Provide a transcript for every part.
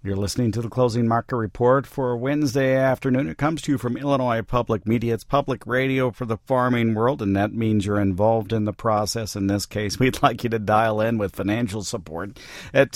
You're listening to the Closing Market Report for Wednesday afternoon. It comes to you from Illinois Public Media. It's public radio for the farming world, and that means you're involved in the process. In this case, we'd like you to dial in with financial support at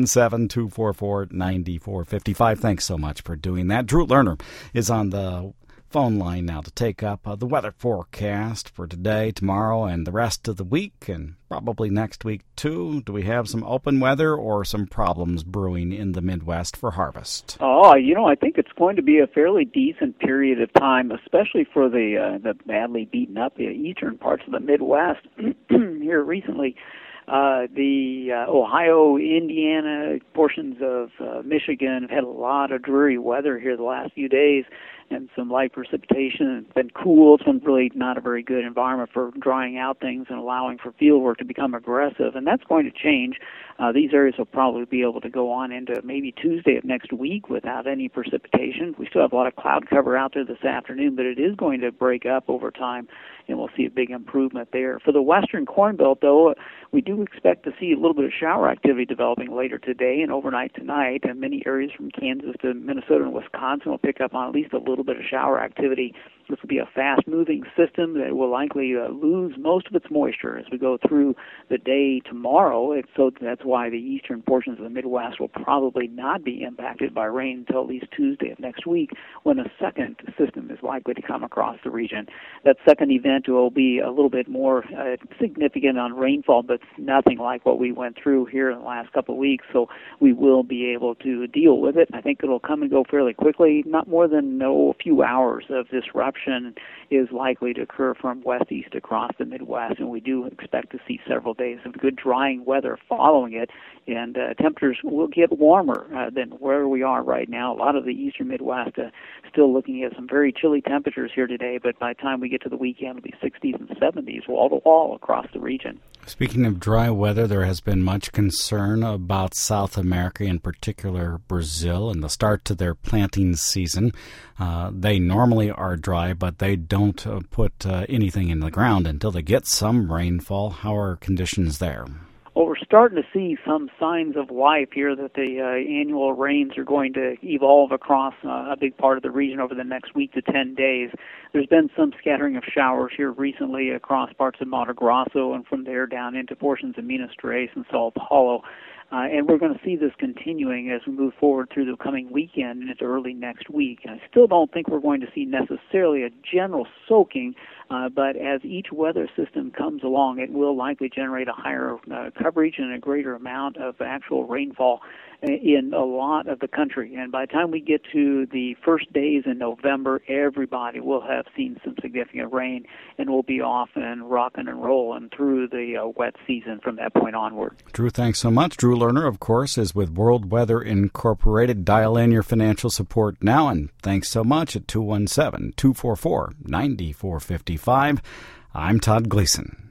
217-244-9455. Thanks so much for doing that. Drew Lerner is on the phone line now to take up the weather forecast for today, tomorrow, and the rest of the week, and probably next week too. Do we have some open weather or some problems brewing in the Midwest for harvest? I think it's going to be a fairly decent period of time, especially for the badly beaten up eastern parts of the Midwest. Here recently, the Ohio, Indiana, portions of Michigan have had a lot of dreary weather here the last few days, and some light precipitation. It's been cool. It's been really not a very good environment for drying out things and allowing for field work to become aggressive, and that's going to change. These areas will probably be able to go on into maybe Tuesday of next week without any precipitation. We still have a lot of cloud cover out there this afternoon, but it is going to break up over time, and we'll see a big improvement there. For the western Corn Belt, though, we do expect to see a little bit of shower activity developing later today and overnight tonight, and many areas from Kansas to Minnesota and Wisconsin will pick up on at least a little bit of shower activity. This will be a fast-moving system that will likely lose most of its moisture as we go through the day tomorrow. So that's why the eastern portions of the Midwest will probably not be impacted by rain until at least Tuesday of next week, when a second system is likely to come across the region. That second event will be a little bit more significant on rainfall, but nothing like what we went through here in the last couple of weeks, so we will be able to deal with it. I think it'll come and go fairly quickly. Not more than a few hours of disruption is likely to occur from west-east across the Midwest, and we do expect to see several days of good drying weather following it, and temperatures will get warmer than where we are right now. A lot of the eastern Midwest still looking at some very chilly temperatures here today, but by the time we get to the weekend, it'll be 60s and 70s wall-to-wall across the region. Speaking of dry weather, there has been much concern about South America, in particular Brazil, and the start to their planting season. They normally are dry, but they don't put anything in the ground until they get some rainfall. How are conditions there? Well, we're starting to see some signs of life here, that the annual rains are going to evolve across a big part of the region over the next week to 10 days. There's been some scattering of showers here recently across parts of Mato Grosso, and from there down into portions of Minas Gerais and Sao Paulo. And we're going to see this continuing as we move forward through the coming weekend and into early next week. And I still don't think we're going to see necessarily a general soaking, but as each weather system comes along, it will likely generate a higher coverage and a greater amount of actual rainfall in a lot of the country. And by the time we get to the first days in November, everybody will have seen some significant rain and will be off and rocking and rolling through the wet season from that point onward. Drew, thanks so much. Drew Lerner, of course, is with World Weather Incorporated. Dial in your financial support now, and thanks so much at 217-244-9455. I'm Todd Gleason.